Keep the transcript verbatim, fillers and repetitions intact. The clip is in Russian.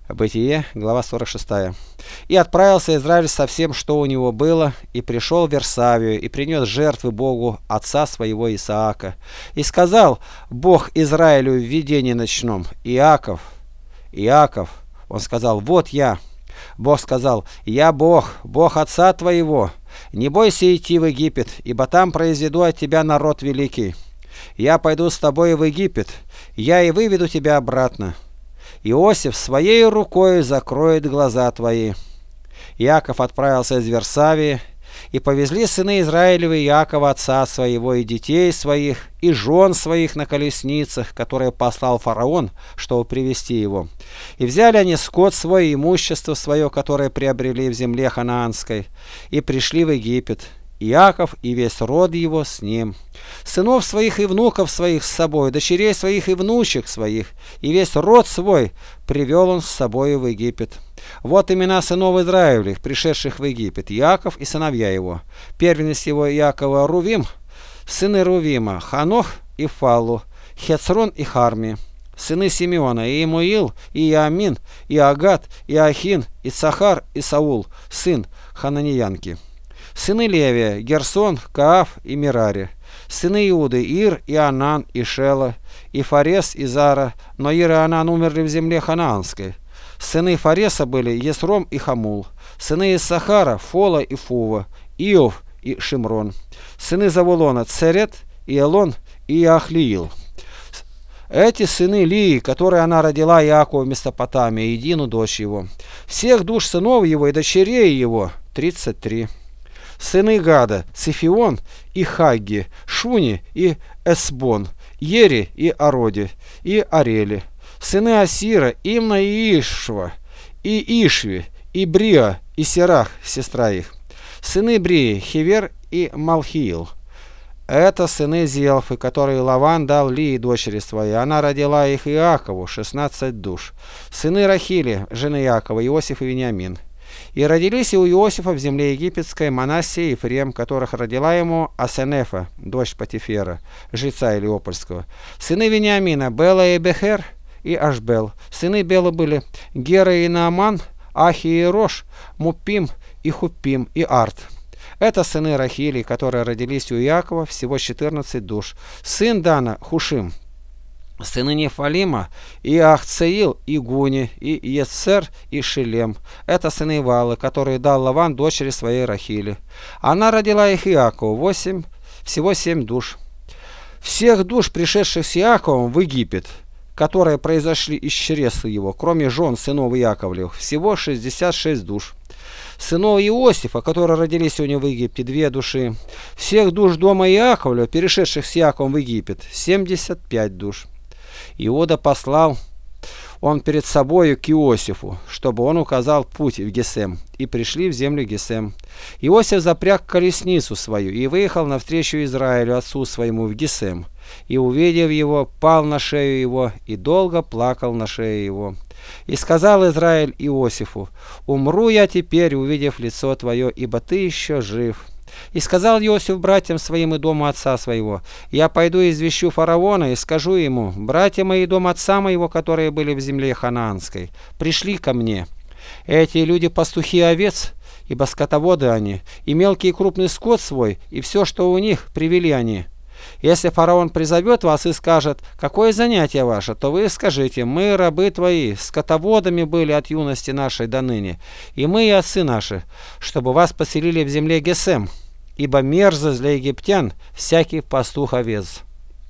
Бытие, глава сорок шестая. «И отправился Израиль со всем, что у него было, и пришел в Версавию, и принес жертвы Богу отца своего Исаака. И сказал Бог Израилю в видении ночном: Иаков, Иаков. Он сказал: вот я. Бог сказал: я Бог, Бог отца твоего. Не бойся идти в Египет, ибо там произведу от тебя народ великий. Я пойду с тобой в Египет, я и выведу тебя обратно. Иосиф своей рукой закроет глаза твои». Иаков отправился из Версавии, и повезли сыны Израилевы Иакова отца своего, и детей своих, и жен своих на колесницах, которые послал фараон, чтобы привести его. И взяли они скот свой, имущество свое, которое приобрели в земле ханаанской, и пришли в Египет. Иаков и весь род его с ним, сынов своих и внуков своих с собой, дочерей своих и внучек своих, и весь род свой привел он с собой в Египет. Вот имена сынов Израилевых, пришедших в Египет: Иаков и сыновья его. Первенец его Иакова Рувим, сыны Рувима: Ханох и Фаллу, Хецрон и Харми. Сыны Симеона: Иемуил, и Иамин, и Агат, и Ахин, и Цахар, и Саул, сын Хананьянки. Сыны Левия: Герсон, Кааф и Мирари. Сыны Иуды: Ир, и Анан, и Шела, и Фарес, и Зара. Но Ир и Анан умерли в земле ханаанской. Сыны Фареса были Есром и Хамул. Сыны Иссахара: Фола и Фува, Иов и Шимрон. Сыны Завулона: Церет, и Элон, и Ахлиил. Эти сыны Лии, которые она родила Иакову в Месопотамии, и Дину, дочь его. Всех душ сынов его и дочерей его тридцать три. Сыны Гада: Цифион и Хагги, Шуни и Эсбон, Ери и Ароди, и Арели. Сыны Асира: Имна и Ишва, и Ишви, и Брия, и Серах, сестра их. Сыны Брии: Хевер и Малхиил. Это сыны Зелфы, которые Лаван дал Лии, дочери своей. Она родила их Иакову, шестнадцать душ. Сыны Рахили, жены Иакова: Иосиф и Вениамин. И родились у Иосифа в земле египетской Манассия и Ефрем, которых родила ему Асенефа, дочь Патифера, жреца Илиопольского. Сыны Вениамина: Бела и Бехер и Ашбел. Сыны Бела были Гера и Нааман, Ахи и Рош, Мупим и Хупим и Арт. Это сыны Рахили, которые родились у Иакова, всего четырнадцать душ. Сын Дана: Хушим. Сыны Нефалима: и Ахцеил, и Гуни, и Ецер, и Шилем. Это сыны Валы, которые дал Лаван дочери своей Рахили. Она родила их Иакову, восемь, всего семь душ. Всех душ, пришедших с Иаковом в Египет, которые произошли из чресла его, кроме жен сынов Иаковлевых, всего шестьдесят шесть душ. Сынов Иосифа, которые родились у него в Египте, две души. Всех душ дома Иаковлева, перешедших с Иаковом в Египет, семьдесят пять душ. Иуда послал он перед собою к Иосифу, чтобы он указал путь в Гесем, и пришли в землю Гесем. Иосиф запряг колесницу свою и выехал навстречу Израилю, отцу своему, в Гесем, и, увидев его, пал на шею его и долго плакал на шее его. И сказал Израиль Иосифу: «Умру я теперь, увидев лицо твое, ибо ты еще жив». И сказал Иосиф братьям своим и дому отца своего: «Я пойду и извещу фараона и скажу ему: братья мои и дом отца моего, которые были в земле ханаанской, пришли ко мне. Эти люди пастухи овец, ибо скотоводы они, и мелкий и крупный скот свой, и все, что у них, привели они. Если фараон призовет вас и скажет: какое занятие ваше, то вы скажите: мы, рабы твои, скотоводами были от юности нашей до ныне, и мы и отцы наши, чтобы вас поселили в земле Гесем, ибо мерзость для египтян всякий пастух овец».